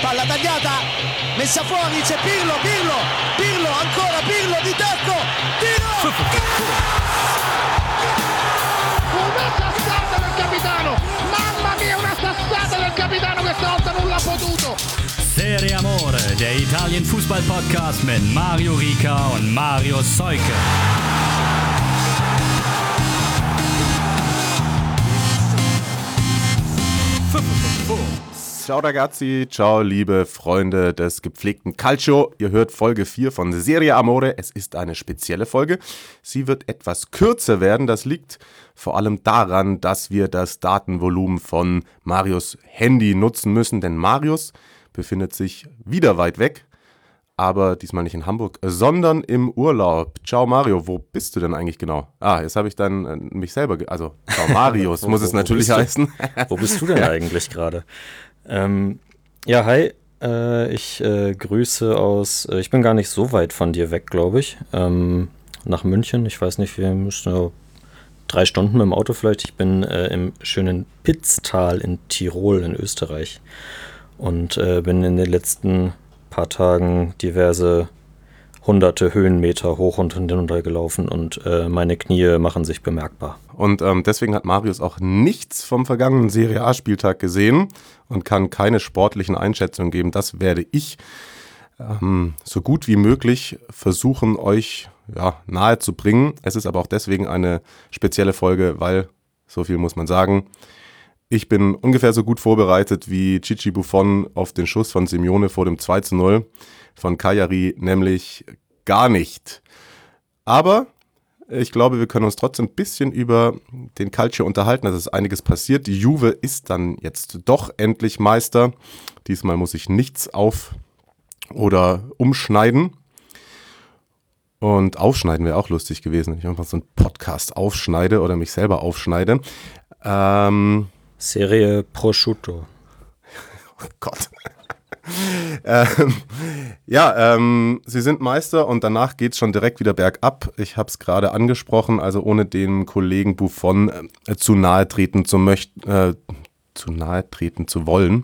palla tagliata, messa fuori, c'è Pirlo, ancora Pirlo di tacco, tiro! Una sassata del capitano, mamma mia, una sassata del capitano, questa volta non l'ha potuto. Serie Amore, der Italien-Fußball-Podcast mit Mario Rica und Mario Seuke. Ciao ragazzi, ciao liebe Freunde des gepflegten Calcio. Ihr hört Folge 4 von Serie Amore. Es ist eine spezielle Folge. Sie wird etwas kürzer werden. Das liegt vor allem daran, dass wir das Datenvolumen von Marius Handy nutzen müssen. Denn Marius befindet sich wieder weit weg. Aber diesmal nicht in Hamburg, sondern im Urlaub. Ciao Mario, wo bist du denn eigentlich genau? Jetzt habe ich dann mich selber, ciao Marius muss es natürlich heißen. Wo bist du denn eigentlich gerade? Ja, hi, ich grüße aus, ich bin gar nicht so weit von dir weg, glaube ich, nach München. Ich weiß nicht, wir müssen 3 Stunden mit dem Auto vielleicht. Ich bin im schönen Pitztal in Tirol in Österreich und bin in den letzten paar Tagen diverse hunderte Höhenmeter hoch und hinunter gelaufen und meine Knie machen sich bemerkbar. Und deswegen hat Marius auch nichts vom vergangenen Serie A-Spieltag gesehen und kann keine sportlichen Einschätzungen geben. Das werde ich so gut wie möglich versuchen, euch nahe zu bringen. Es ist aber auch deswegen eine spezielle Folge, weil, so viel muss man sagen, ich bin ungefähr so gut vorbereitet wie Gigi Buffon auf den Schuss von Simeone vor dem 2:0 von Cagliari, nämlich gar nicht. Aber ich glaube, wir können uns trotzdem ein bisschen über den Calcio unterhalten. Es ist einiges passiert. Die Juve ist dann jetzt doch endlich Meister. Diesmal muss ich nichts oder umschneiden. Und aufschneiden wäre auch lustig gewesen, wenn ich einfach so einen Podcast aufschneide oder mich selber aufschneide. Serie Prosciutto. Oh Gott. Sie sind Meister und danach geht es schon direkt wieder bergab. Ich habe es gerade angesprochen, also ohne dem Kollegen Buffon zu nahe treten zu wollen.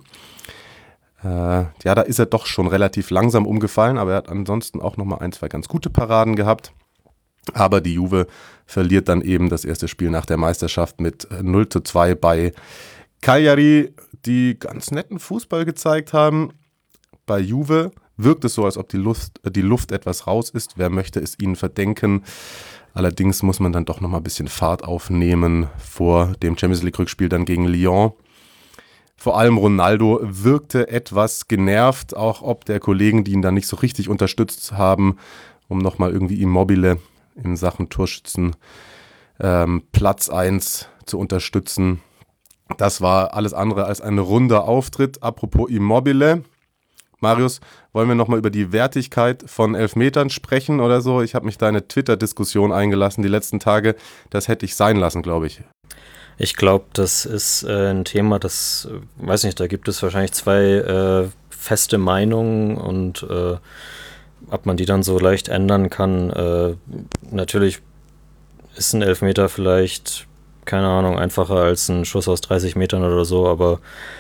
Da ist er doch schon relativ langsam umgefallen, aber er hat ansonsten auch nochmal 1, 2 ganz gute Paraden gehabt. Aber die Juve verliert dann eben das erste Spiel nach der Meisterschaft mit 0:2 bei Cagliari, die ganz netten Fußball gezeigt haben. Bei Juve wirkt es so, als ob die Luft etwas raus ist. Wer möchte es ihnen verdenken? Allerdings muss man dann doch nochmal ein bisschen Fahrt aufnehmen vor dem Champions-League-Rückspiel dann gegen Lyon. Vor allem Ronaldo wirkte etwas genervt, auch ob der Kollegen, die ihn dann nicht so richtig unterstützt haben, um nochmal irgendwie Immobile in Sachen Torschützen Platz 1 zu unterstützen. Das war alles andere als ein runder Auftritt. Apropos Immobile. Marius, wollen wir nochmal über die Wertigkeit von Elfmetern sprechen oder so? Ich habe mich da in eine Twitter-Diskussion eingelassen die letzten Tage. Das hätte ich sein lassen, glaube ich. Ich glaube, das ist ein Thema, das, weiß nicht, da gibt es wahrscheinlich 2 feste Meinungen und ob man die dann so leicht ändern kann. Natürlich ist ein Elfmeter vielleicht, keine Ahnung, einfacher als ein Schuss aus 30 Metern oder so, aber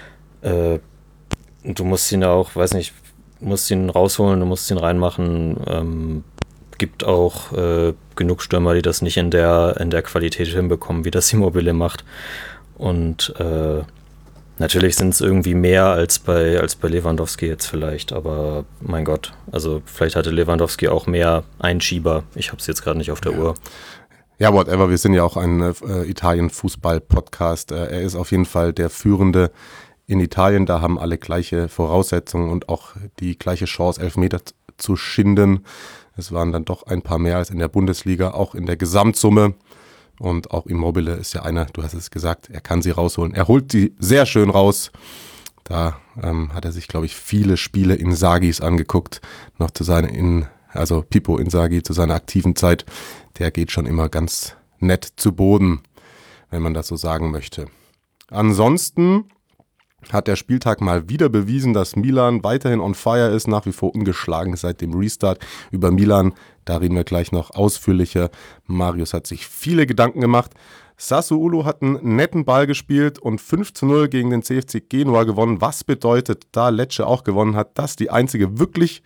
du musst ihn auch, weiß nicht, musst ihn rausholen, du musst ihn reinmachen. Gibt auch genug Stürmer, die das nicht in der Qualität hinbekommen, wie das Immobile macht. Und natürlich sind es irgendwie mehr als bei Lewandowski jetzt vielleicht, aber mein Gott, also vielleicht hatte Lewandowski auch mehr Einschieber. Ich habe es jetzt gerade nicht auf der Uhr. Ja, whatever, wir sind ja auch ein Italien-Fußball-Podcast. Er ist auf jeden Fall der Führende in Italien. Da haben alle gleiche Voraussetzungen und auch die gleiche Chance, Elfmeter zu schinden. Es waren dann doch ein paar mehr als in der Bundesliga, auch in der Gesamtsumme. Und auch Immobile ist ja einer, du hast es gesagt, er kann sie rausholen. Er holt sie sehr schön raus. Da hat er sich, glaube ich, viele Spiele Inzagis angeguckt, noch also Pippo Inzaghi zu seiner aktiven Zeit. Der geht schon immer ganz nett zu Boden, wenn man das so sagen möchte. Ansonsten hat der Spieltag mal wieder bewiesen, dass Milan weiterhin on fire ist, nach wie vor ungeschlagen seit dem Restart. Über Milan, da reden wir gleich noch ausführlicher. Marius hat sich viele Gedanken gemacht. Sassuolo hat einen netten Ball gespielt und 5-0 gegen den CFC Genua gewonnen. Was bedeutet, da Lecce auch gewonnen hat, dass die einzige wirklich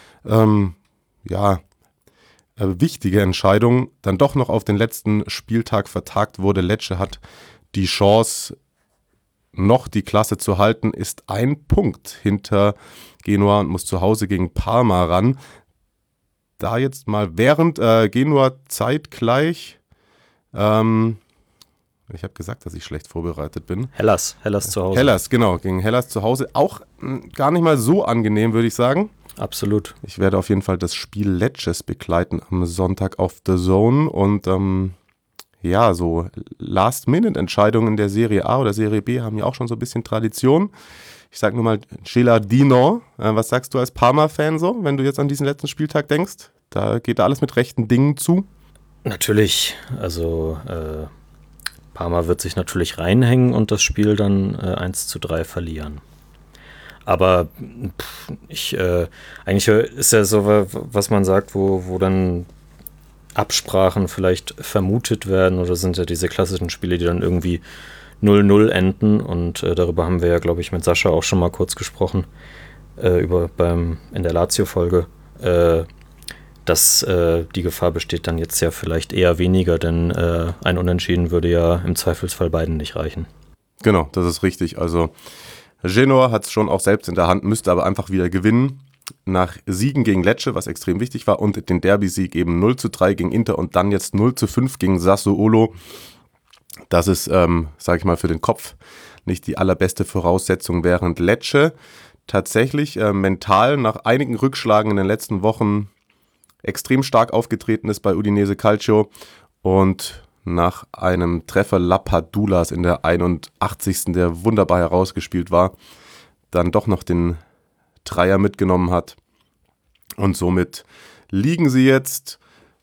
wichtige Entscheidung dann doch noch auf den letzten Spieltag vertagt wurde. Lecce hat die Chance, noch die Klasse zu halten, ist ein Punkt hinter Genua und muss zu Hause gegen Parma ran. Da jetzt mal während Genua zeitgleich, ich habe gesagt, dass ich schlecht vorbereitet bin. Hellas zu Hause. Hellas, genau, gegen Hellas zu Hause. Auch gar nicht mal so angenehm, würde ich sagen. Absolut. Ich werde auf jeden Fall das Spiel Lecces begleiten am Sonntag auf The Zone und so Last-Minute-Entscheidungen in der Serie A oder Serie B haben ja auch schon so ein bisschen Tradition. Ich sage nur mal Celadino. Was sagst du als Parma-Fan so, wenn du jetzt an diesen letzten Spieltag denkst? Da geht da alles mit rechten Dingen zu. Natürlich. Also Parma wird sich natürlich reinhängen und das Spiel dann 1-3 verlieren. Aber eigentlich ist ja so, was man sagt, wo dann Absprachen vielleicht vermutet werden, oder sind ja diese klassischen Spiele, die dann irgendwie 0-0 enden, und darüber haben wir ja, glaube ich, mit Sascha auch schon mal kurz gesprochen, in der Lazio-Folge, dass die Gefahr besteht dann jetzt ja vielleicht eher weniger, denn ein Unentschieden würde ja im Zweifelsfall beiden nicht reichen. Genau, das ist richtig. Also Genoa hat es schon auch selbst in der Hand, müsste aber einfach wieder gewinnen. Nach Siegen gegen Lecce, was extrem wichtig war, und den Derby-Sieg eben 0-3 gegen Inter und dann jetzt 0-5 gegen Sassuolo. Das ist, sage ich mal, für den Kopf nicht die allerbeste Voraussetzung, während Lecce tatsächlich mental nach einigen Rückschlagen in den letzten Wochen extrem stark aufgetreten ist bei Udinese Calcio und nach einem Treffer Lapadulas in der 81. der wunderbar herausgespielt war, dann doch noch den Dreier mitgenommen hat. Und somit liegen sie jetzt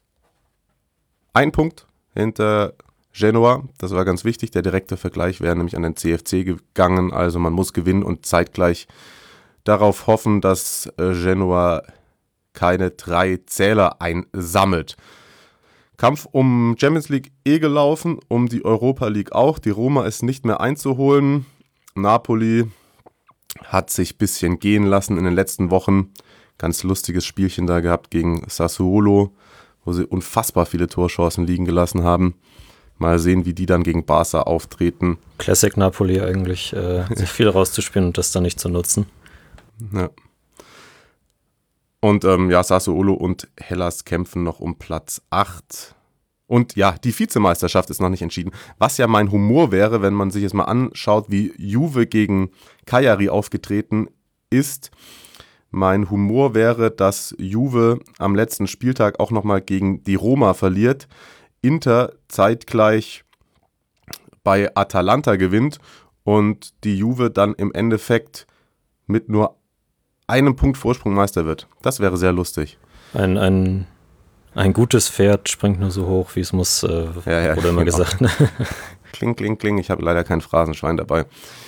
1 Punkt hinter Genoa. Das war ganz wichtig. Der direkte Vergleich wäre nämlich an den CFC gegangen. Also man muss gewinnen und zeitgleich darauf hoffen, dass Genoa keine 3 Zähler einsammelt. Kampf um Champions League gelaufen, um die Europa League auch. Die Roma ist nicht mehr einzuholen. Napoli hat sich ein bisschen gehen lassen in den letzten Wochen. Ganz lustiges Spielchen da gehabt gegen Sassuolo, wo sie unfassbar viele Torchancen liegen gelassen haben. Mal sehen, wie die dann gegen Barca auftreten. Classic Napoli eigentlich, sich viel rauszuspielen und das dann nicht zu nutzen. Ja. Und Sassuolo und Hellas kämpfen noch um Platz 8. Und ja, die Vizemeisterschaft ist noch nicht entschieden. Was ja mein Humor wäre, wenn man sich jetzt mal anschaut, wie Juve gegen Cagliari aufgetreten ist. Mein Humor wäre, dass Juve am letzten Spieltag auch nochmal gegen die Roma verliert. Inter zeitgleich bei Atalanta gewinnt und die Juve dann im Endeffekt mit nur einem Punkt Vorsprung Meister wird. Das wäre sehr lustig. Ein gutes Pferd springt nur so hoch, wie es muss, wurde immer gesagt. Kling, kling, kling. Ich habe leider kein Phrasenschwein dabei.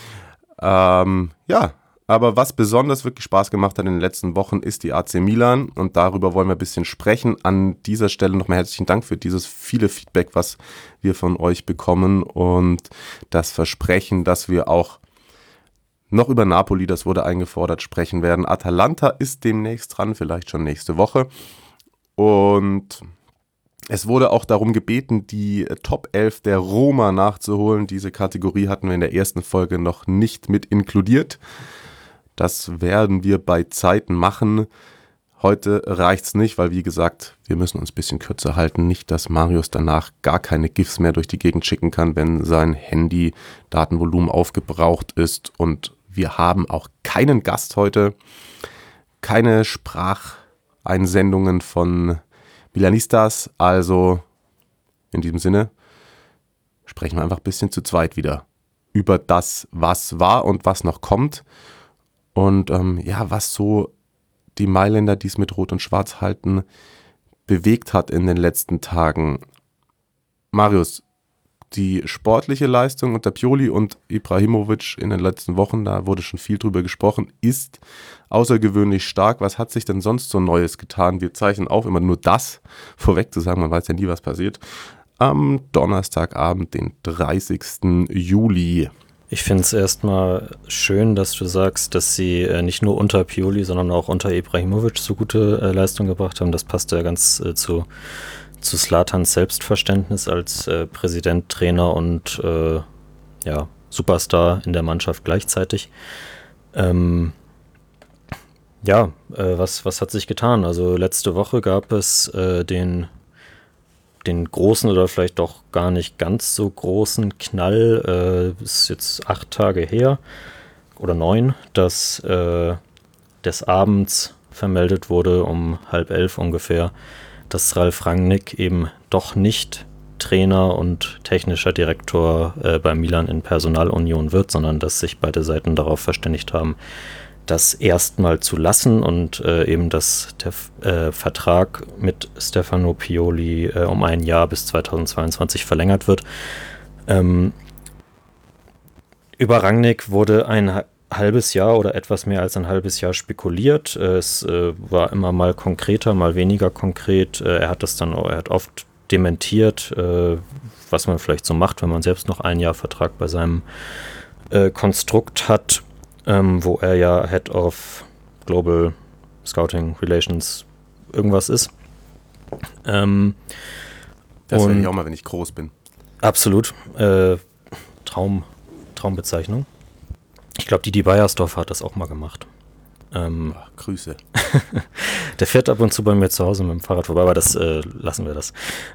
Aber was besonders wirklich Spaß gemacht hat in den letzten Wochen, ist die AC Milan. Und darüber wollen wir ein bisschen sprechen. An dieser Stelle nochmal herzlichen Dank für dieses viele Feedback, was wir von euch bekommen. Und das Versprechen, dass wir auch noch über Napoli, das wurde eingefordert, sprechen werden. Atalanta ist demnächst dran, vielleicht schon nächste Woche. Und es wurde auch darum gebeten, die Top 11 der Roma nachzuholen. Diese Kategorie hatten wir in der ersten Folge noch nicht mit inkludiert. Das werden wir bei Zeiten machen. Heute reicht es nicht, weil wie gesagt, wir müssen uns ein bisschen kürzer halten. Nicht, dass Marius danach gar keine GIFs mehr durch die Gegend schicken kann, wenn sein Handy-Datenvolumen aufgebraucht ist. Und wir haben auch keinen Gast heute. Keine Spracheinsendungen von Milanistas. Also in diesem Sinne sprechen wir einfach ein bisschen zu zweit wieder über das, was war und was noch kommt. Und was so die Mailänder, die es mit Rot und Schwarz halten, bewegt hat in den letzten Tagen. Marius, die sportliche Leistung unter Pioli und Ibrahimovic in den letzten Wochen, da wurde schon viel drüber gesprochen, ist außergewöhnlich stark. Was hat sich denn sonst so Neues getan? Wir zeichnen auf, immer nur das vorweg zu sagen, man weiß ja nie, was passiert. am Donnerstagabend, den 30. Juli. Ich finde es erstmal schön, dass du sagst, dass sie nicht nur unter Pioli, sondern auch unter Ibrahimovic so gute Leistung gebracht haben. Das passt ja ganz zu Zlatans Selbstverständnis als Präsident, Trainer und Superstar in der Mannschaft gleichzeitig. Was hat sich getan? Also letzte Woche gab es den großen oder vielleicht doch gar nicht ganz so großen Knall, ist jetzt 8 Tage her oder 9, dass des Abends vermeldet wurde, um 10:30 ungefähr, dass Ralf Rangnick eben doch nicht Trainer und technischer Direktor bei Milan in Personalunion wird, sondern dass sich beide Seiten darauf verständigt haben, das erstmal zu lassen und eben, dass der Vertrag mit Stefano Pioli um 1 Jahr bis 2022 verlängert wird. Über Rangnick wurde ein halbes Jahr oder etwas mehr als ein halbes Jahr spekuliert. Es war immer mal konkreter, mal weniger konkret. Er hat oft dementiert, was man vielleicht so macht, wenn man selbst noch 1 Jahr Vertrag bei seinem Konstrukt hat. Wo er ja Head of Global Scouting Relations irgendwas ist. Das werde ich auch mal, wenn ich groß bin. Absolut. Traumbezeichnung. Ich glaube, Didi Beiersdorf hat das auch mal gemacht. Grüße. Der fährt ab und zu bei mir zu Hause mit dem Fahrrad vorbei, aber das lassen wir das.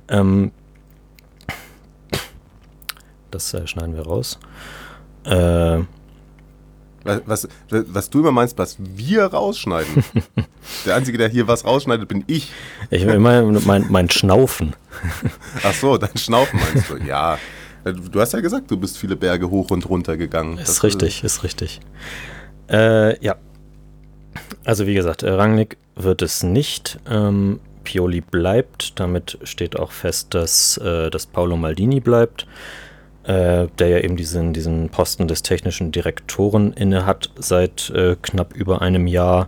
Das schneiden wir raus. Was du immer meinst, was wir rausschneiden. Der Einzige, der hier was rausschneidet, bin ich. Ich meine mein Schnaufen. Ach so, dein Schnaufen meinst du. Ja, du hast ja gesagt, du bist viele Berge hoch und runter gegangen. Ist richtig. Ja. Also wie gesagt, Rangnick wird es nicht. Pioli bleibt. Damit steht auch fest, dass Paolo Maldini bleibt. Der ja eben diesen Posten des technischen Direktoren inne hat seit knapp über einem Jahr,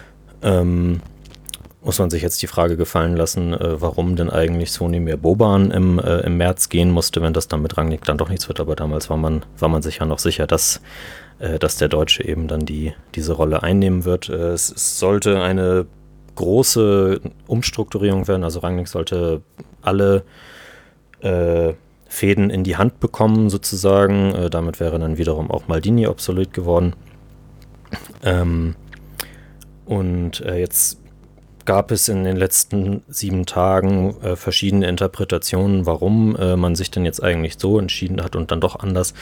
muss man sich jetzt die Frage gefallen lassen, warum denn eigentlich Sonimir Boban im März gehen musste, wenn das dann mit Rangnick dann doch nichts wird. Aber damals war man sich ja noch sicher, dass der Deutsche eben dann diese Rolle einnehmen wird. Es sollte eine große Umstrukturierung werden, also Rangnick sollte alle Fäden in die Hand bekommen, sozusagen. Damit wäre dann wiederum auch Maldini obsolet geworden. Jetzt gab es in den letzten 7 Tagen verschiedene Interpretationen, warum man sich denn jetzt eigentlich so entschieden hat und dann doch anders.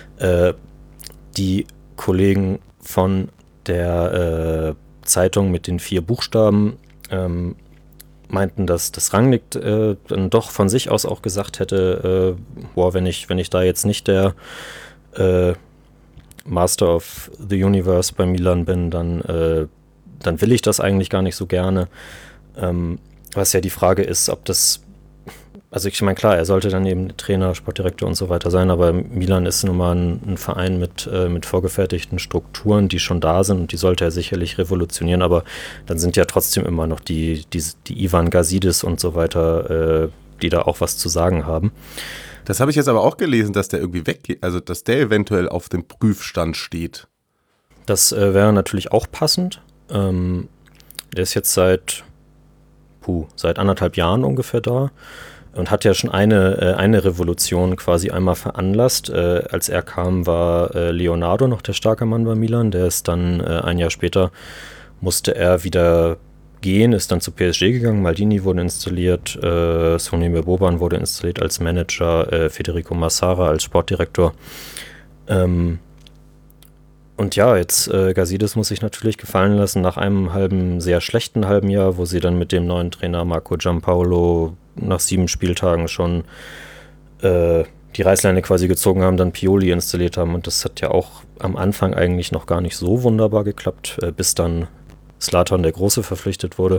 Die Kollegen von der Zeitung mit den 4 Buchstaben meinten, dass das Rangnick dann doch von sich aus auch gesagt hätte, wenn ich da jetzt nicht der Master of the Universe bei Milan bin, dann will ich das eigentlich gar nicht so gerne. Was ja die Frage ist, ob das, also ich meine, klar, er sollte dann eben Trainer, Sportdirektor und so weiter sein, aber Milan ist nun mal ein Verein mit vorgefertigten Strukturen, die schon da sind und die sollte er sicherlich revolutionieren, aber dann sind ja trotzdem immer noch die Ivan Gazidis und so weiter, die da auch was zu sagen haben. Das habe ich jetzt aber auch gelesen, dass der irgendwie weggeht, also dass der eventuell auf dem Prüfstand steht. Das wäre natürlich auch passend. Der ist jetzt seit 1,5 Jahren ungefähr da und hat ja schon eine Revolution quasi einmal veranlasst. Als er kam, war Leonardo noch der starke Mann bei Milan. Der ist dann 1 Jahr später, musste er wieder gehen, ist dann zu PSG gegangen. Maldini wurde installiert, Sonimir Boban wurde installiert als Manager, Federico Massara als Sportdirektor. Und ja, jetzt Gazidis muss sich natürlich gefallen lassen, nach einem sehr schlechten halben Jahr, wo sie dann mit dem neuen Trainer Marco Giampaolo nach 7 Spieltagen schon die Reißleine quasi gezogen haben, dann Pioli installiert haben. Und das hat ja auch am Anfang eigentlich noch gar nicht so wunderbar geklappt, bis dann Zlatan der Große verpflichtet wurde.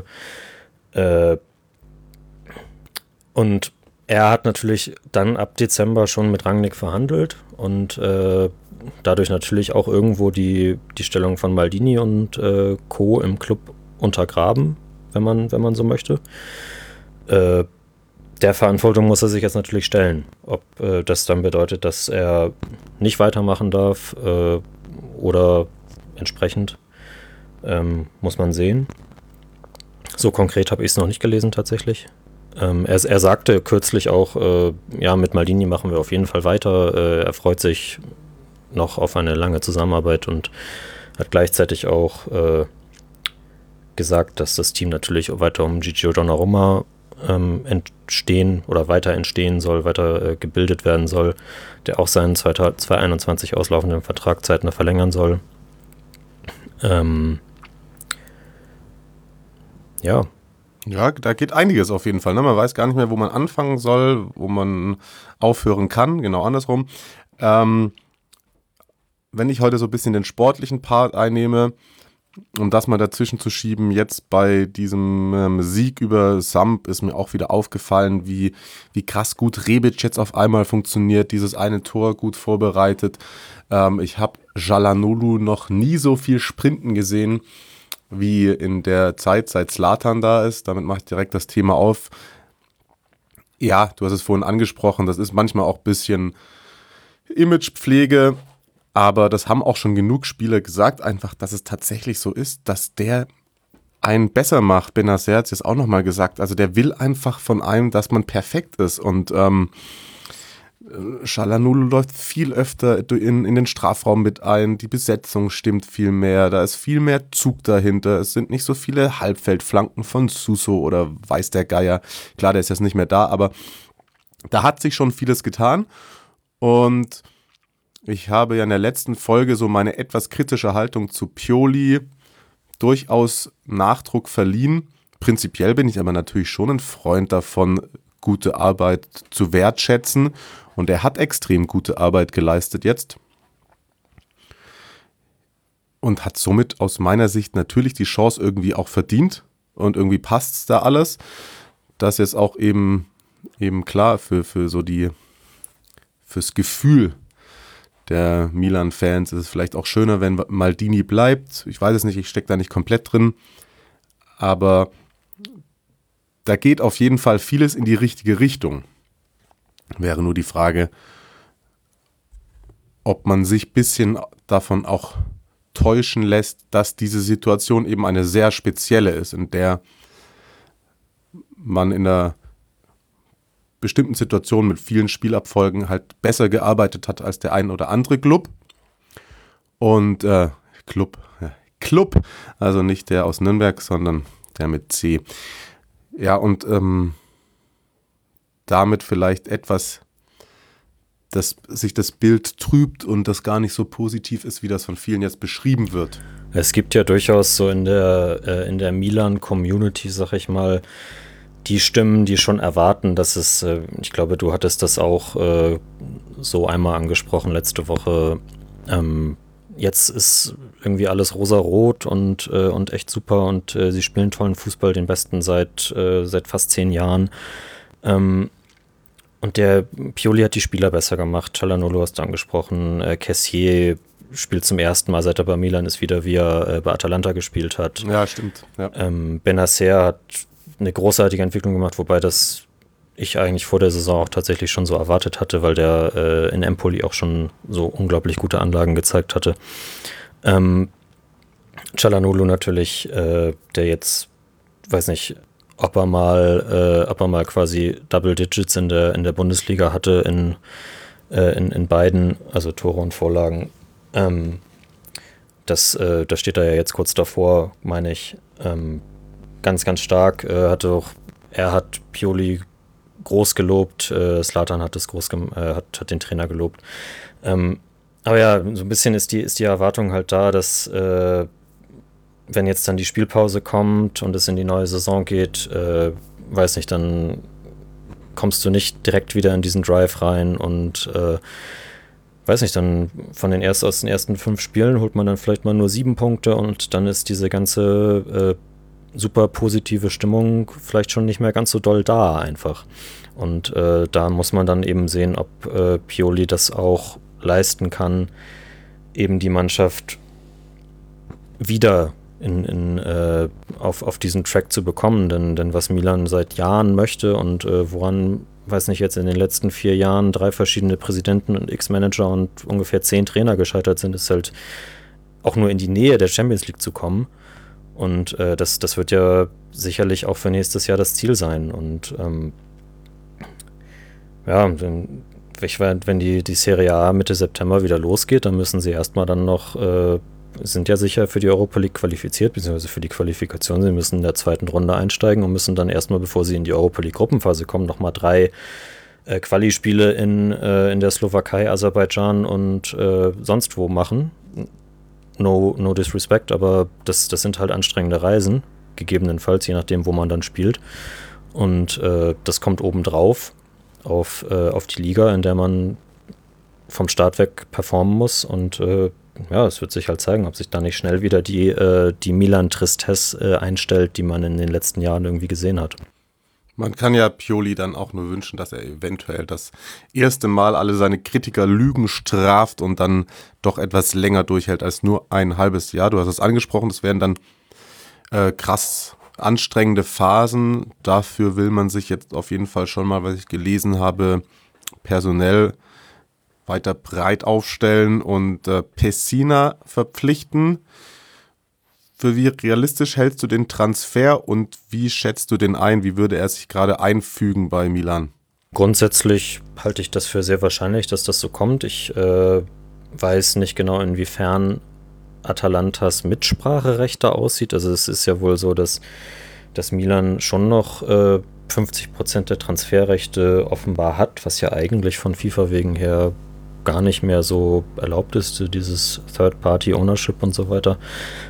Und er hat natürlich dann ab Dezember schon mit Rangnick verhandelt und dadurch natürlich auch irgendwo die Stellung von Maldini und Co. im Club untergraben, wenn man so möchte. der Verantwortung muss er sich jetzt natürlich stellen. Ob das dann bedeutet, dass er nicht weitermachen darf oder entsprechend, muss man sehen. So konkret habe ich es noch nicht gelesen tatsächlich. Er sagte kürzlich auch, mit Maldini machen wir auf jeden Fall weiter. Er freut sich noch auf eine lange Zusammenarbeit und hat gleichzeitig auch gesagt, dass das Team natürlich auch weiter um Gigio Donnarumma entstehen oder weiter entstehen soll, weiter gebildet werden soll, der auch seinen 2021 auslaufenden Vertrag zeitnah verlängern soll. Ja, da geht einiges auf jeden Fall. Ne? Man weiß gar nicht mehr, wo man anfangen soll, wo man aufhören kann, genau andersrum. Wenn ich heute so ein bisschen den sportlichen Part einnehme, um das mal dazwischen zu schieben, jetzt bei diesem Sieg über Samp ist mir auch wieder aufgefallen, wie krass gut Rebic jetzt auf einmal funktioniert, dieses eine Tor gut vorbereitet. Ich habe Çalhanoğlu noch nie so viel sprinten gesehen, wie in der Zeit, seit Zlatan da ist. Damit mache ich direkt das Thema auf. Ja, du hast es vorhin angesprochen, das ist manchmal auch ein bisschen Imagepflege, aber das haben auch schon genug Spieler gesagt, einfach, dass es tatsächlich so ist, dass der einen besser macht. Benacer hat es jetzt auch nochmal gesagt, also der will einfach von einem, dass man perfekt ist und Çalhanoğlu läuft viel öfter in den Strafraum mit ein, die Besetzung stimmt viel mehr, da ist viel mehr Zug dahinter, es sind nicht so viele Halbfeldflanken von Suso oder weiß der Geier, klar, der ist jetzt nicht mehr da, aber da hat sich schon vieles getan und ich habe ja in der letzten Folge so meine etwas kritische Haltung zu Pioli durchaus Nachdruck verliehen. Prinzipiell bin ich aber natürlich schon ein Freund davon, gute Arbeit zu wertschätzen. Und er hat extrem gute Arbeit geleistet jetzt. Und hat somit aus meiner Sicht natürlich die Chance irgendwie auch verdient. Und irgendwie passt es da alles. Das ist auch eben klar fürs Gefühl der Milan-Fans ist es vielleicht auch schöner, wenn Maldini bleibt. Ich weiß es nicht, ich stecke da nicht komplett drin. Aber da geht auf jeden Fall vieles in die richtige Richtung. Wäre nur die Frage, ob man sich ein bisschen davon auch täuschen lässt, dass diese Situation eben eine sehr spezielle ist, in der man in einer bestimmten Situationen mit vielen Spielabfolgen halt besser gearbeitet hat als der ein oder andere Club. Und Club, also nicht der aus Nürnberg, sondern der mit C. Ja, und damit vielleicht etwas, dass sich das Bild trübt und das gar nicht so positiv ist, wie das von vielen jetzt beschrieben wird. Es gibt ja durchaus so in der Milan-Community, sag ich mal, die Stimmen, die schon erwarten, dass es, ich glaube, du hattest das auch so einmal angesprochen letzte Woche, jetzt ist irgendwie alles rosa-rot und echt super und sie spielen tollen Fußball, den besten seit fast 10 Jahren. Und der Pioli hat die Spieler besser gemacht. Çalhanoğlu hast du angesprochen. Kessié spielt zum ersten Mal, seit er bei Milan ist, wieder, wie er bei Atalanta gespielt hat. Ja, stimmt. Ja. Benacer hat eine großartige Entwicklung gemacht, wobei das ich eigentlich vor der Saison auch tatsächlich schon so erwartet hatte, weil der in Empoli auch schon so unglaublich gute Anlagen gezeigt hatte. Çalhanoğlu natürlich, der jetzt, weiß nicht, ob er mal quasi Double Digits in der Bundesliga hatte in beiden, also Tore und Vorlagen. Da steht er ja jetzt kurz davor, meine ich. Ganz, ganz stark. Er hat Pioli groß gelobt, Zlatan hat hat den Trainer gelobt. Aber ja, so ein bisschen ist die Erwartung halt da, dass wenn jetzt dann die Spielpause kommt und es in die neue Saison geht, weiß nicht, dann kommst du nicht direkt wieder in diesen Drive rein und weiß nicht, dann aus den ersten 5 Spielen holt man dann vielleicht mal nur 7 Punkte und dann ist diese ganze super positive Stimmung vielleicht schon nicht mehr ganz so doll da einfach. Und da muss man dann eben sehen, ob Pioli das auch leisten kann, eben die Mannschaft wieder auf diesen Track zu bekommen, denn was Milan seit Jahren möchte und woran, weiß nicht, jetzt in den letzten 4 Jahren 3 verschiedene Präsidenten und X-Manager und ungefähr 10 Trainer gescheitert sind, ist halt auch nur in die Nähe der Champions League zu kommen. Und das wird ja sicherlich auch für nächstes Jahr das Ziel sein. Und wenn die Serie A Mitte September wieder losgeht, dann müssen sie erstmal dann noch sind ja sicher für die Europa League qualifiziert, beziehungsweise für die Qualifikation. Sie müssen in der 2. Runde einsteigen und müssen dann erstmal, bevor sie in die Europa League Gruppenphase kommen, nochmal 3 Quali-Spiele in der Slowakei, Aserbaidschan und sonst wo machen. No disrespect, aber das sind halt anstrengende Reisen, gegebenenfalls, je nachdem, wo man dann spielt. Und das kommt obendrauf auf die Liga, in der man vom Start weg performen muss. Und es wird sich halt zeigen, ob sich da nicht schnell wieder die Milan-Tristesse einstellt, die man in den letzten Jahren irgendwie gesehen hat. Man kann ja Pioli dann auch nur wünschen, dass er eventuell das erste Mal alle seine Kritiker Lügen straft und dann doch etwas länger durchhält als nur ein halbes Jahr. Du hast es angesprochen, das wären dann krass anstrengende Phasen. Dafür will man sich jetzt auf jeden Fall schon mal, was ich gelesen habe, personell weiter breit aufstellen und Pessina verpflichten. Für wie realistisch hältst du den Transfer und wie schätzt du den ein? Wie würde er sich gerade einfügen bei Milan? Grundsätzlich halte ich das für sehr wahrscheinlich, dass das so kommt. Ich weiß nicht genau, inwiefern Atalantas Mitspracherechte aussieht. Also es ist ja wohl so, dass Milan schon noch 50% der Transferrechte offenbar hat, was ja eigentlich von FIFA wegen her gar nicht mehr so erlaubt ist, dieses Third-Party-Ownership und so weiter.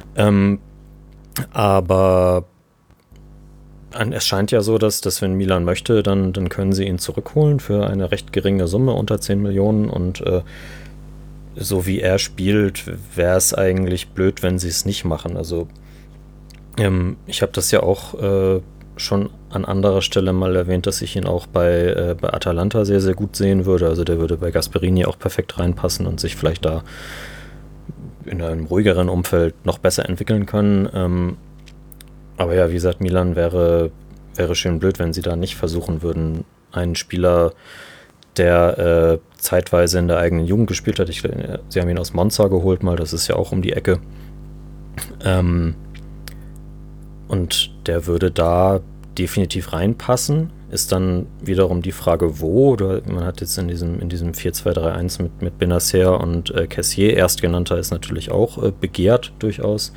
Aber es scheint ja so, dass wenn Milan möchte, dann können sie ihn zurückholen für eine recht geringe Summe, unter 10 Millionen. Und so wie er spielt, wäre es eigentlich blöd, wenn sie es nicht machen. Also ich habe das ja auch schon an anderer Stelle mal erwähnt, dass ich ihn auch bei Atalanta sehr, sehr gut sehen würde. Also der würde bei Gasperini auch perfekt reinpassen und sich vielleicht da in einem ruhigeren Umfeld noch besser entwickeln können. Aber ja, wie gesagt, Milan wäre schön blöd, wenn sie da nicht versuchen würden, einen Spieler, der zeitweise in der eigenen Jugend gespielt hat. Sie haben ihn aus Monza geholt mal, das ist ja auch um die Ecke. Und der würde da definitiv reinpassen. Ist dann wiederum die Frage, wo. Man hat jetzt in diesem 4-2-3-1 mit Benacer und Kessié, Erstgenannter, ist natürlich auch begehrt durchaus.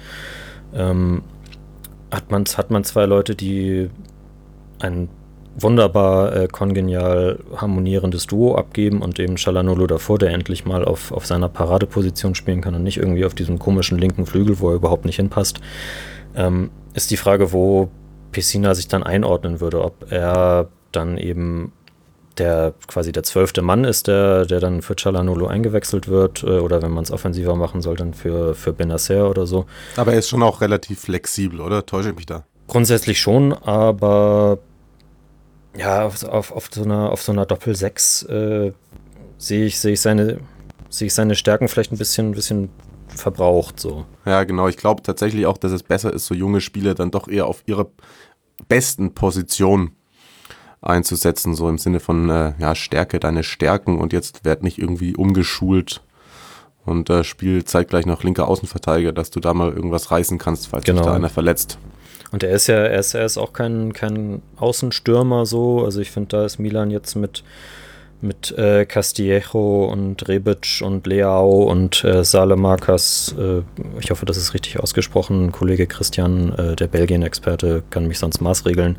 Hat man 2 Leute, die ein wunderbar kongenial harmonierendes Duo abgeben und eben Çalhanoğlu davor, der endlich mal auf seiner Paradeposition spielen kann und nicht irgendwie auf diesem komischen linken Flügel, wo er überhaupt nicht hinpasst. Ist die Frage, wo Pessina sich dann einordnen würde, ob er dann eben quasi der 12. Mann ist, der dann für Çalhanoğlu eingewechselt wird, oder wenn man es offensiver machen soll, dann für Benacer oder so. Aber er ist schon auch relativ flexibel, oder? Täusche ich mich da? Grundsätzlich schon, aber ja, auf so einer Doppel-6 sehe ich seine Stärken vielleicht ein bisschen verbraucht so. Ja, genau. Ich glaube tatsächlich auch, dass es besser ist, so junge Spieler dann doch eher auf ihre besten Position einzusetzen, so im Sinne von Stärke deine Stärken und jetzt werd nicht irgendwie umgeschult und spiel zeitgleich noch linker Außenverteidiger, dass du da mal irgendwas reißen kannst, falls sich da einer verletzt. Und er ist auch kein Außenstürmer so, also ich finde, da ist Milan jetzt mit Castillejo und Rebic und Leao und Salemakas, ich hoffe, das ist richtig ausgesprochen, Kollege Christian, der Belgien-Experte, kann mich sonst maßregeln.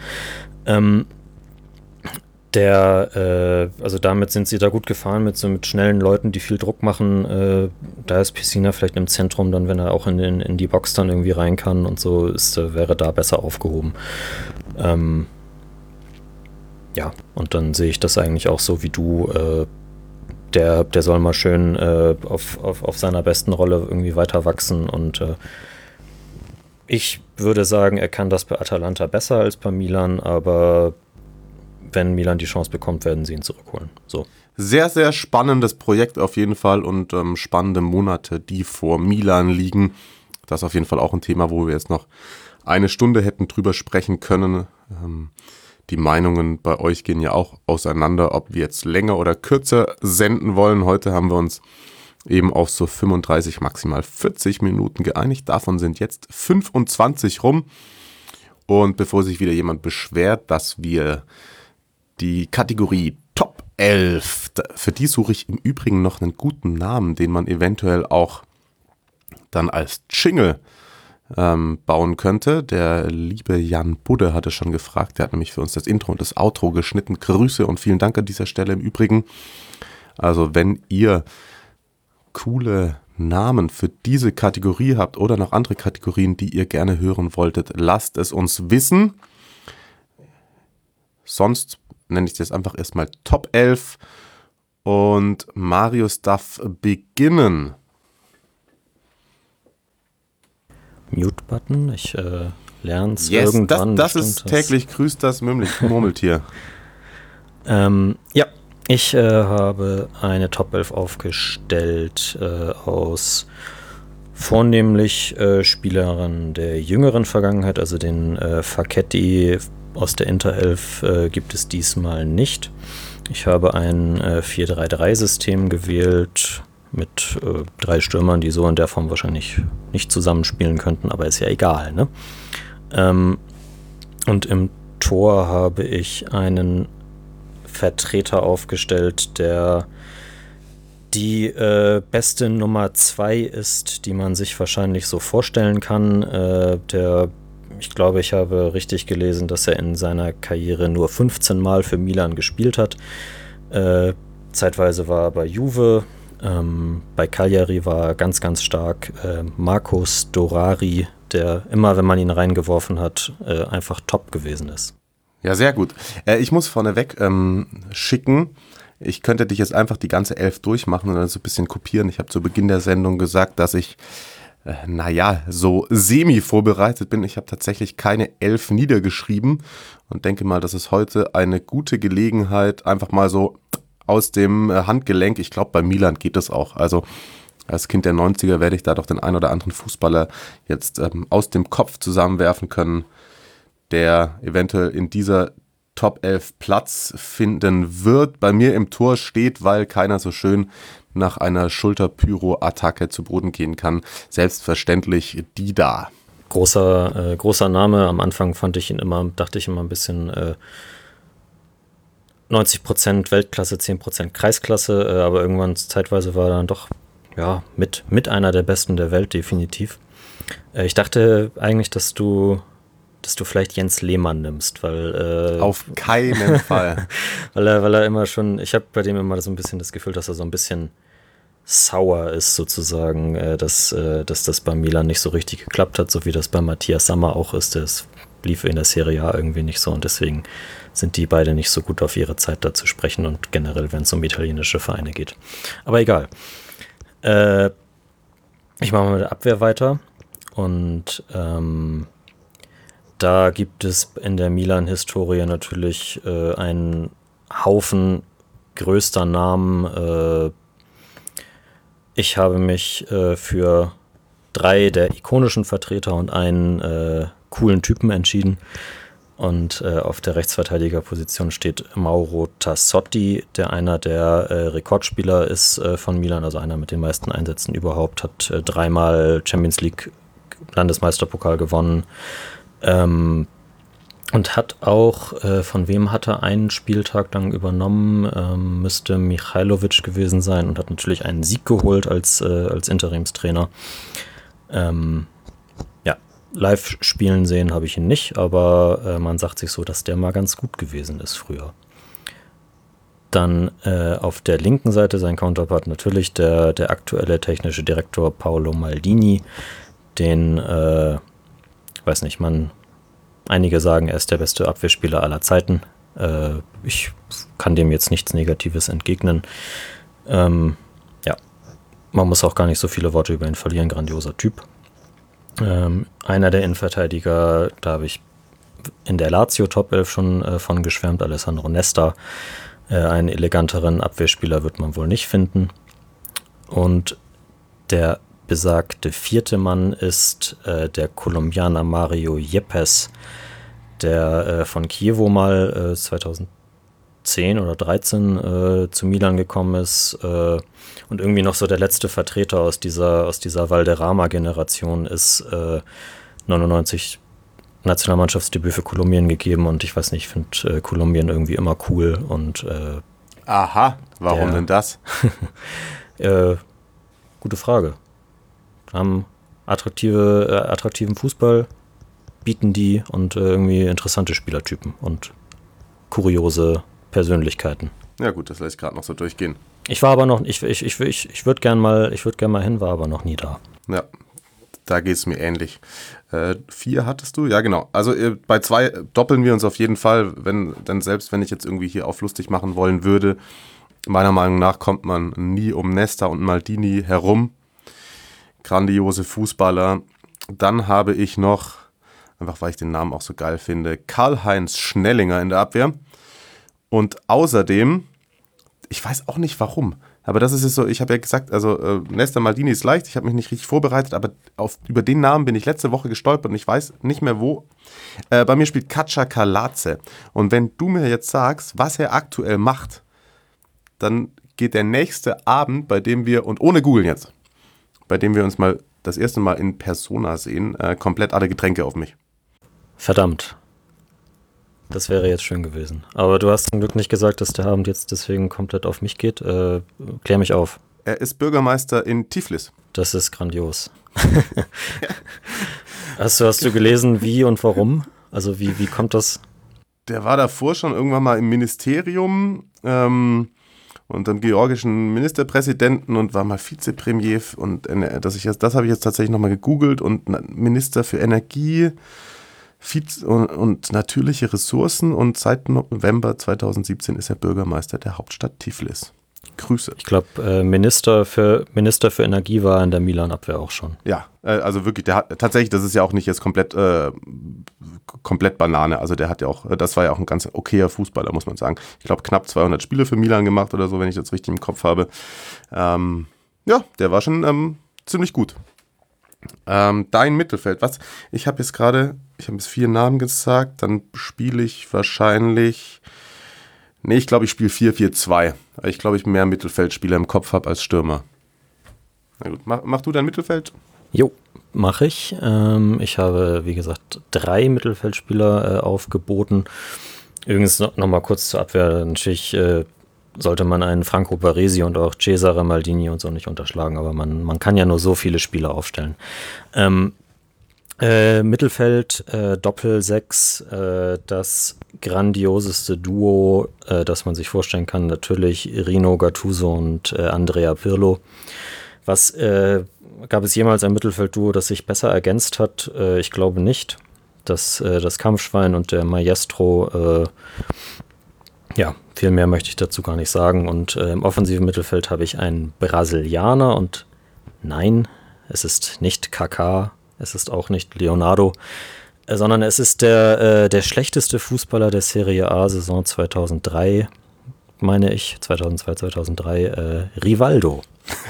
Also damit sind sie da gut gefahren mit schnellen Leuten, die viel Druck machen. Da ist Pessina vielleicht im Zentrum, dann wenn er auch in die Box dann irgendwie rein kann und so, wäre da besser aufgehoben. Ja, und dann sehe ich das eigentlich auch so wie du. Der soll mal schön auf seiner besten Rolle irgendwie weiter wachsen und ich würde sagen, er kann das bei Atalanta besser als bei Milan, aber wenn Milan die Chance bekommt, werden sie ihn zurückholen. So. Sehr, sehr spannendes Projekt auf jeden Fall und spannende Monate, die vor Milan liegen. Das ist auf jeden Fall auch ein Thema, wo wir jetzt noch eine Stunde hätten drüber sprechen können. Die Meinungen bei euch gehen ja auch auseinander, ob wir jetzt länger oder kürzer senden wollen. Heute haben wir uns eben auf so 35, maximal 40 Minuten geeinigt. Davon sind jetzt 25 rum. Und bevor sich wieder jemand beschwert, dass wir die Kategorie Top 11, für die suche ich im Übrigen noch einen guten Namen, den man eventuell auch dann als Jingle bauen könnte. Der liebe Jan Budde hatte schon gefragt, der hat nämlich für uns das Intro und das Outro geschnitten. Grüße und vielen Dank an dieser Stelle im Übrigen. Also wenn ihr coole Namen für diese Kategorie habt oder noch andere Kategorien, die ihr gerne hören wolltet, lasst es uns wissen. Sonst nenne ich das einfach erstmal Top 11 und Marius darf beginnen. Mute-Button, ich lerne es irgendwann. Das ist täglich grüßt das Murmeltier. Ja, ich habe eine Top 11 aufgestellt aus vornehmlich Spielern der jüngeren Vergangenheit, also den Facchetti aus der Inter-11 gibt es diesmal nicht. Ich habe ein 4-3-3-System gewählt mit 3 Stürmern, die so in der Form wahrscheinlich nicht zusammenspielen könnten, aber ist ja egal, ne? Und im Tor habe ich einen Vertreter aufgestellt, der die beste Nummer 2 ist, die man sich wahrscheinlich so vorstellen kann. Ich glaube, ich habe richtig gelesen, dass er in seiner Karriere nur 15 Mal für Milan gespielt hat. Zeitweise war er bei Juve, bei Cagliari war er ganz, ganz stark. Marco Storari, der immer, wenn man ihn reingeworfen hat, einfach top gewesen ist. Ja, sehr gut. Ich muss vorneweg schicken, ich könnte dich jetzt einfach die ganze 11 durchmachen und dann so ein bisschen kopieren. Ich habe zu Beginn der Sendung gesagt, dass ich so semi-vorbereitet bin. Ich habe tatsächlich keine 11 niedergeschrieben und denke mal, das ist heute eine gute Gelegenheit, einfach mal so aus dem Handgelenk. Ich glaube, bei Milan geht das auch. Also als Kind der 90er werde ich da doch den einen oder anderen Fußballer jetzt aus dem Kopf zusammenwerfen können, der eventuell in dieser Top 11 Platz finden wird. Bei mir im Tor steht, weil keiner so schön nach einer Schulter-Pyro-Attacke zu Boden gehen kann. Selbstverständlich Dida. Großer Name. Am Anfang dachte ich immer ein bisschen 90% Weltklasse, 10% Kreisklasse, aber irgendwann zeitweise war er dann doch mit einer der Besten der Welt, definitiv. Ich dachte eigentlich, dass du vielleicht Jens Lehmann nimmst, weil auf keinen Fall. weil er immer schon, ich habe bei dem immer so ein bisschen das Gefühl, dass er so ein bisschen sauer ist sozusagen, dass das bei Milan nicht so richtig geklappt hat, so wie das bei Matthias Sammer auch ist. Das lief in der Serie A irgendwie nicht so und deswegen sind die beide nicht so gut auf ihre Zeit da zu sprechen und generell, wenn es um italienische Vereine geht. Aber egal. Ich mache mal mit der Abwehr weiter und da gibt es in der Milan-Historie natürlich einen Haufen größter Namen. Ich habe mich für 3 der ikonischen Vertreter und einen coolen Typen entschieden. Und auf der Rechtsverteidigerposition steht Mauro Tassotti, der einer der Rekordspieler ist von Milan, also einer mit den meisten Einsätzen überhaupt, hat 3-mal Champions League Landesmeisterpokal gewonnen. Und hat auch, von wem hat er einen Spieltag lang übernommen, müsste Michailovic gewesen sein und hat natürlich einen Sieg geholt als Interimstrainer. Live spielen sehen habe ich ihn nicht, aber man sagt sich so, dass der mal ganz gut gewesen ist früher. Dann auf der linken Seite sein Counterpart natürlich der aktuelle technische Direktor Paolo Maldini, den weiß nicht, einige sagen, er ist der beste Abwehrspieler aller Zeiten. Ich kann dem jetzt nichts Negatives entgegnen. Man muss auch gar nicht so viele Worte über ihn verlieren. Grandioser Typ. Einer der Innenverteidiger, da habe ich in der Lazio Top 11 schon von geschwärmt, Alessandro Nesta. Einen eleganteren Abwehrspieler wird man wohl nicht finden. Und der besagte vierte Mann ist der Kolumbianer Mario Yepes, der von Chievo mal 2010 oder 13 zu Milan gekommen ist und irgendwie noch so der letzte Vertreter aus dieser Valderrama-Generation ist, 99 Nationalmannschaftsdebüt für Kolumbien gegeben und ich weiß nicht, ich finde Kolumbien irgendwie immer cool und Aha, warum denn das? Gute Frage. Haben attraktiven Fußball, bieten die und irgendwie interessante Spielertypen und kuriose Persönlichkeiten. Ja gut, das lasse ich gerade noch so durchgehen. Ich war aber noch, ich würde gern mal hin, war aber noch nie da. Ja, da geht es mir ähnlich. 4 hattest du? Ja, genau. Also bei 2 doppeln wir uns auf jeden Fall, selbst wenn ich jetzt irgendwie hier auf lustig machen wollen würde, meiner Meinung nach kommt man nie um Nesta und Maldini herum. Grandiose Fußballer. Dann habe ich noch, einfach weil ich den Namen auch so geil finde, Karl-Heinz Schnellinger in der Abwehr. Und außerdem, ich weiß auch nicht warum, aber das ist jetzt so, ich habe ja gesagt, also Nesta Maldini ist leicht, ich habe mich nicht richtig vorbereitet, aber über den Namen bin ich letzte Woche gestolpert und ich weiß nicht mehr wo. Bei mir spielt Katja Kalatze. Und wenn du mir jetzt sagst, was er aktuell macht, dann geht der nächste Abend, bei dem wir, und ohne googeln jetzt, bei dem wir uns mal das erste Mal in Persona sehen, komplett alle Getränke auf mich. Verdammt. Das wäre jetzt schön gewesen. Aber du hast zum Glück nicht gesagt, dass der Abend jetzt deswegen komplett auf mich geht. Klär mich auf. Er ist Bürgermeister in Tiflis. Das ist grandios. Hast du gelesen, wie und warum? Also wie kommt das? Der war davor schon irgendwann mal im Ministerium und dann georgischen Ministerpräsidenten und war mal Vizepremier und das habe ich jetzt tatsächlich nochmal gegoogelt und Minister für Energie und natürliche Ressourcen und seit November 2017 ist er Bürgermeister der Hauptstadt Tiflis. Grüße. Ich glaube, Minister für Energie war in der Milan-Abwehr auch schon. Ja, also wirklich, der hat tatsächlich, das ist ja auch nicht jetzt komplett Banane, also der hat ja auch, das war ja auch ein ganz okayer Fußballer, muss man sagen. Ich glaube, knapp 200 Spiele für Milan gemacht oder so, wenn ich das richtig im Kopf habe. Ja, der war schon ziemlich gut. Dein Mittelfeld, was? Ich habe jetzt 4 Namen gesagt, dann spiele ich wahrscheinlich, ich glaube, ich spiele 4-4-2. Ich glaube, ich mehr Mittelfeldspieler im Kopf habe als Stürmer. Na gut, mach du dein Mittelfeld? Jo, mache ich. Ich habe, wie gesagt, 3 Mittelfeldspieler aufgeboten. Übrigens noch mal kurz zur Abwehr. Natürlich sollte man einen Franco Baresi und auch Cesare Maldini und so nicht unterschlagen, aber man kann ja nur so viele Spieler aufstellen. Mittelfeld, Doppel-6, das grandioseste Duo, das man sich vorstellen kann, natürlich Rino Gattuso und Andrea Pirlo. Gab es jemals ein Mittelfeldduo, das sich besser ergänzt hat? Ich glaube nicht. Das Kampfschwein und der Maestro, viel mehr möchte ich dazu gar nicht sagen. Und im offensiven Mittelfeld habe ich einen Brasilianer und nein, es ist nicht Kaká, es ist auch nicht Leonardo, sondern es ist der schlechteste Fußballer der Serie A Saison 2003, meine ich, 2002, 2003, Rivaldo.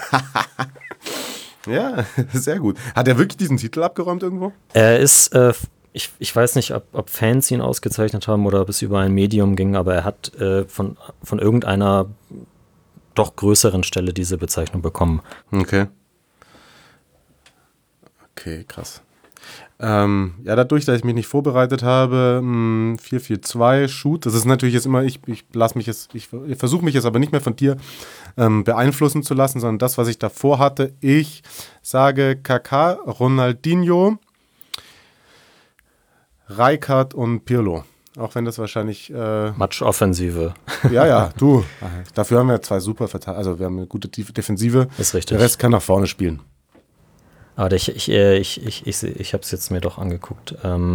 Ja, sehr gut. Hat er wirklich diesen Titel abgeräumt irgendwo? Er ist, ich weiß nicht, ob Fans ihn ausgezeichnet haben oder ob es über ein Medium ging, aber er hat von irgendeiner doch größeren Stelle diese Bezeichnung bekommen. Okay, krass. Dadurch, dass ich mich nicht vorbereitet habe, 4-4-2, Shoot, das ist natürlich jetzt immer, ich versuche mich jetzt aber nicht mehr von dir beeinflussen zu lassen, sondern das, was ich davor hatte. Ich sage Kaká, Ronaldinho, Rijkaard und Pirlo. Auch wenn das wahrscheinlich... Match-Offensive. Ja, du. Dafür haben wir 2 super Verteidiger, also wir haben eine gute Defensive. Ist richtig. Der Rest kann nach vorne spielen. Aber ich habe es jetzt mir doch angeguckt.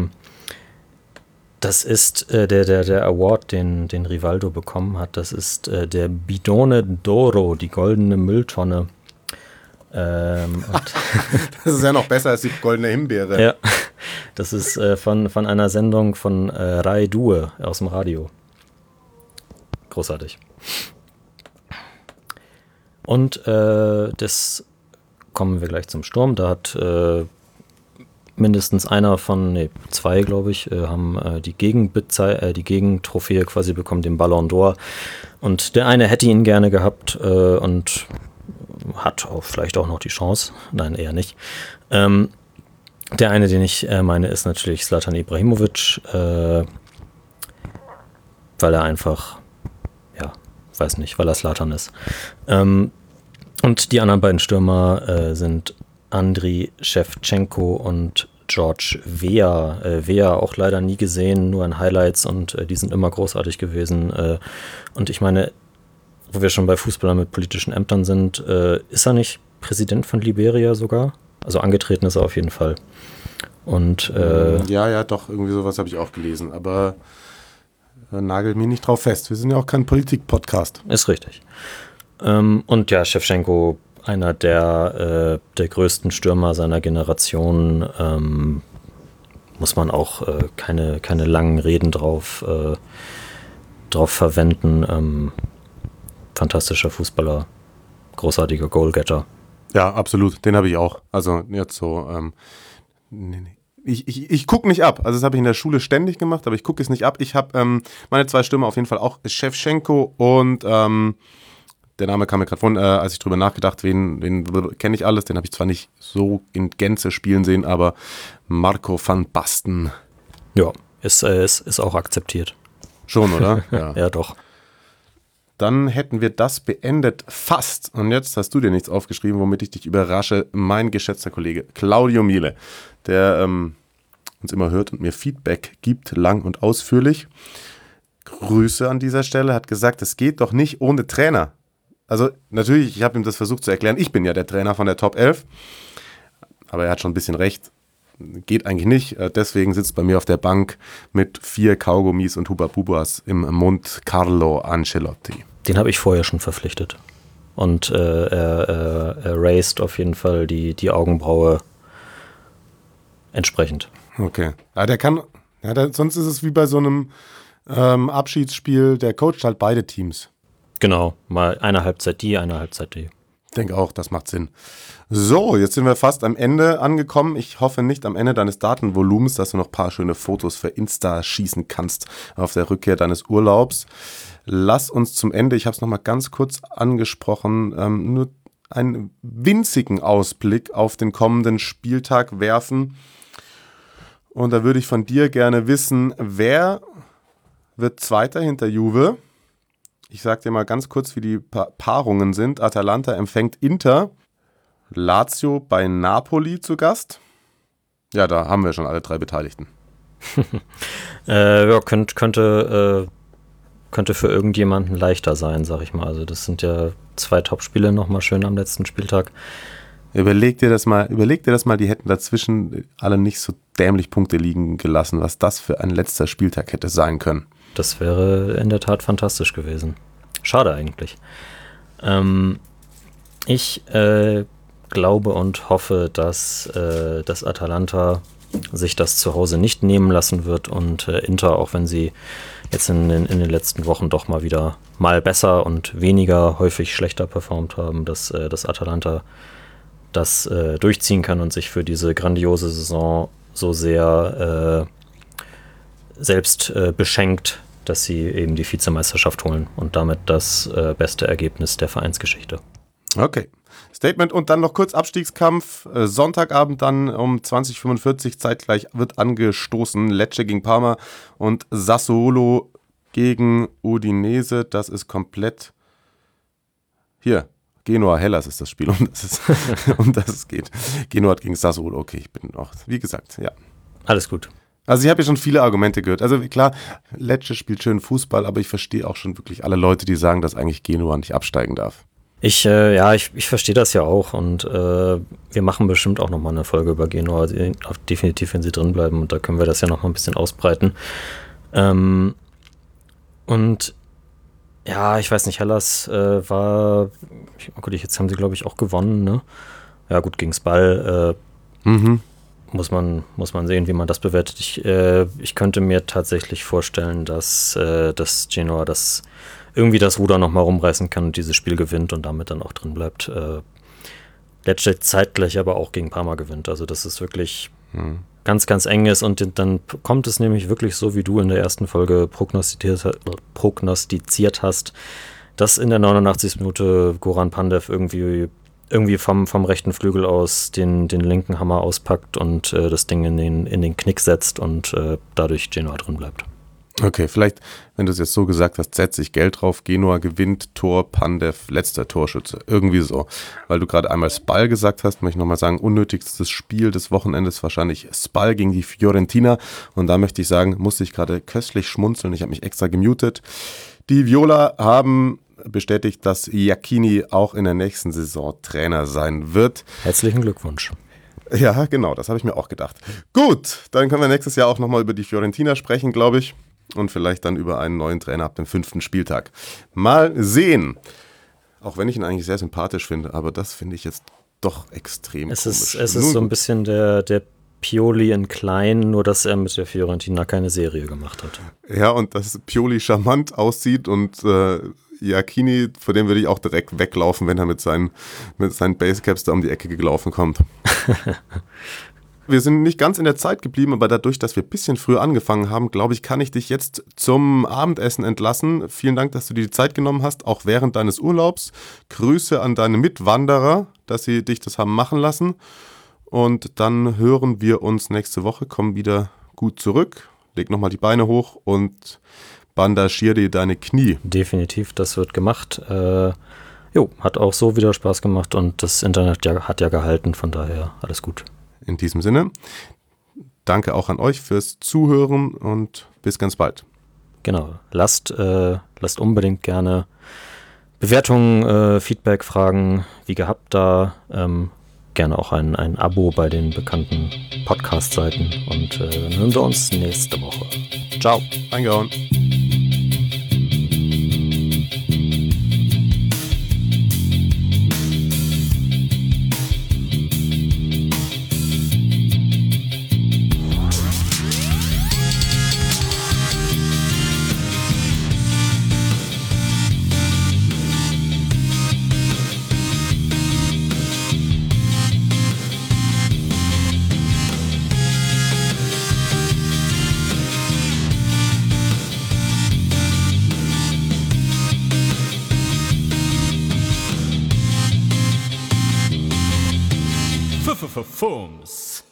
Das ist der Award, den Rivaldo bekommen hat. Das ist der Bidone d'Oro, die goldene Mülltonne. Das ist ja noch besser als die goldene Himbeere. Ja, das ist von einer Sendung von Rai Due aus dem Radio. Großartig. Und das kommen wir gleich zum Sturm. Da hat mindestens einer von, zwei, glaube ich, haben die Gegentrophäe quasi bekommen, den Ballon d'Or. Und der eine hätte ihn gerne gehabt und hat auch vielleicht auch noch die Chance. Nein, eher nicht. Der eine, den ich meine, ist natürlich Zlatan Ibrahimovic, weil er einfach, weil er Zlatan ist. Und die anderen beiden Stürmer sind Andriy Shevchenko und George Weah. Weah auch leider nie gesehen, nur in Highlights und die sind immer großartig gewesen. Und ich meine, wo wir schon bei Fußballern mit politischen Ämtern sind, ist er nicht Präsident von Liberia sogar? Also angetreten ist er auf jeden Fall. Und ja, doch, irgendwie sowas habe ich auch gelesen, aber nagel mich nicht drauf fest. Wir sind ja auch kein Politik-Podcast. Ist richtig. Und ja, Shevchenko, einer der größten Stürmer seiner Generation, muss man auch keine langen Reden drauf verwenden. Fantastischer Fußballer, großartiger Goalgetter. Ja, absolut, den habe ich auch. Also jetzt so, ich gucke nicht ab. Also das habe ich in der Schule ständig gemacht, aber ich gucke es nicht ab. Ich habe meine zwei Stürmer auf jeden Fall auch Shevchenko und der Name kam mir gerade von, als ich drüber nachgedacht, wen kenne ich alles, den habe ich zwar nicht so in Gänze spielen sehen, aber Marco van Basten. Ja, ist auch akzeptiert. Schon, oder? Ja. Ja, doch. Dann hätten wir das beendet, fast. Und jetzt hast du dir nichts aufgeschrieben, womit ich dich überrasche. Mein geschätzter Kollege Claudio Miele, der uns immer hört und mir Feedback gibt, lang und ausführlich. Grüße an dieser Stelle, hat gesagt, es geht doch nicht ohne Trainer. Also natürlich, ich habe ihm das versucht zu erklären, ich bin ja der Trainer von der Top 11, aber er hat schon ein bisschen recht, geht eigentlich nicht. Deswegen sitzt bei mir auf der Bank mit 4 Kaugummis und Huba-Bubas im Mund Carlo Ancelotti. Den habe ich vorher schon verpflichtet und er raised auf jeden Fall die Augenbraue entsprechend. Okay, aber der kann, sonst ist es wie bei so einem Abschiedsspiel, der coacht halt beide Teams. Genau, mal eine Halbzeit die, eine Halbzeit die. Ich denke auch, das macht Sinn. So, jetzt sind wir fast am Ende angekommen. Ich hoffe nicht am Ende deines Datenvolumens, dass du noch ein paar schöne Fotos für Insta schießen kannst auf der Rückkehr deines Urlaubs. Lass uns zum Ende, ich habe es nochmal ganz kurz angesprochen, nur einen winzigen Ausblick auf den kommenden Spieltag werfen. Und da würde ich von dir gerne wissen, wer wird Zweiter hinter Juve? Ich sage dir mal ganz kurz, wie die Paarungen sind. Atalanta empfängt Inter, Lazio bei Napoli zu Gast. Ja, da haben wir schon alle 3 Beteiligten. Ja, könnte für irgendjemanden leichter sein, sag ich mal. Also das sind ja 2 Topspiele nochmal schön am letzten Spieltag. Überleg dir das mal, die hätten dazwischen alle nicht so dämlich Punkte liegen gelassen, was das für ein letzter Spieltag hätte sein können. Das wäre in der Tat fantastisch gewesen. Schade eigentlich. Ich glaube und hoffe, dass Atalanta sich das zu Hause nicht nehmen lassen wird und Inter, auch wenn sie jetzt in den letzten Wochen doch mal wieder mal besser und weniger häufig schlechter performt haben, dass Atalanta das durchziehen kann und sich für diese grandiose Saison so sehr selbst beschenkt, dass sie eben die Vizemeisterschaft holen und damit das beste Ergebnis der Vereinsgeschichte. Okay. Statement und dann noch kurz Abstiegskampf. Sonntagabend dann um 20:45 zeitgleich wird angestoßen. Lecce gegen Parma und Sassuolo gegen Udinese. Das ist komplett hier. Genua Hellas ist das Spiel, um das es geht. Genua gegen Sassuolo. Okay, ich bin auch, wie gesagt, ja. Alles gut. Also ich habe ja schon viele Argumente gehört. Also klar, Lecce spielt schön Fußball, aber ich verstehe auch schon wirklich alle Leute, die sagen, dass eigentlich Genua nicht absteigen darf. Ich verstehe das ja auch und wir machen bestimmt auch nochmal eine Folge über Genua, definitiv, wenn sie drin bleiben, und da können wir das ja nochmal ein bisschen ausbreiten. Und ja, ich weiß nicht, Hellas war, gut, jetzt haben sie, glaube ich, auch gewonnen, ne? Ja gut, gegen Spal muss man sehen, wie man das bewertet. Ich könnte mir tatsächlich vorstellen, dass Genoa irgendwie das Ruder nochmal rumreißen kann und dieses Spiel gewinnt und damit dann auch drin bleibt. letztlich zeitgleich aber auch gegen Parma gewinnt. Also das ist wirklich ganz, ganz eng ist und dann kommt es nämlich wirklich so, wie du in der ersten Folge prognostiziert hast, dass in der 89. Minute Goran Pandev irgendwie vom rechten Flügel aus den linken Hammer auspackt und das Ding in den Knick setzt und dadurch Genoa drin bleibt. Okay, vielleicht, wenn du es jetzt so gesagt hast, setze ich Geld drauf, Genoa gewinnt, Tor, Pandev, letzter Torschütze. Irgendwie so. Weil du gerade einmal Spal gesagt hast, möchte ich nochmal sagen, unnötigstes Spiel des Wochenendes wahrscheinlich Spal gegen die Fiorentina. Und da möchte ich sagen, musste ich gerade köstlich schmunzeln, ich habe mich extra gemutet. Die Viola haben bestätigt, dass Iachini auch in der nächsten Saison Trainer sein wird. Herzlichen Glückwunsch. Ja, genau, das habe ich mir auch gedacht. Gut, dann können wir nächstes Jahr auch nochmal über die Fiorentina sprechen, glaube ich. Und vielleicht dann über einen neuen Trainer ab dem 5. Spieltag. Mal sehen. Auch wenn ich ihn eigentlich sehr sympathisch finde, aber das finde ich jetzt doch extrem komisch. Es ist so ein bisschen der Pioli in klein, nur dass er mit der Fiorentina keine Serie gemacht hat. Ja, und dass Pioli charmant aussieht und Iachini, vor dem würde ich auch direkt weglaufen, wenn er mit seinen Basecaps da um die Ecke gelaufen kommt. Wir sind nicht ganz in der Zeit geblieben, aber dadurch, dass wir ein bisschen früher angefangen haben, glaube ich, kann ich dich jetzt zum Abendessen entlassen. Vielen Dank, dass du dir die Zeit genommen hast, auch während deines Urlaubs. Grüße an deine Mitwanderer, dass sie dich das haben machen lassen. Und dann hören wir uns nächste Woche, kommen wieder gut zurück. Leg nochmal die Beine hoch und bandagier dir deine Knie. Definitiv, das wird gemacht. Hat auch so wieder Spaß gemacht und das Internet hat ja gehalten, von daher alles gut. In diesem Sinne, danke auch an euch fürs Zuhören und bis ganz bald. Genau, lasst unbedingt gerne Bewertungen, Feedback, Fragen wie gehabt da. Gerne auch ein Abo bei den bekannten Podcast-Seiten und dann hören wir uns nächste Woche. Ciao. Reingehauen. Fums.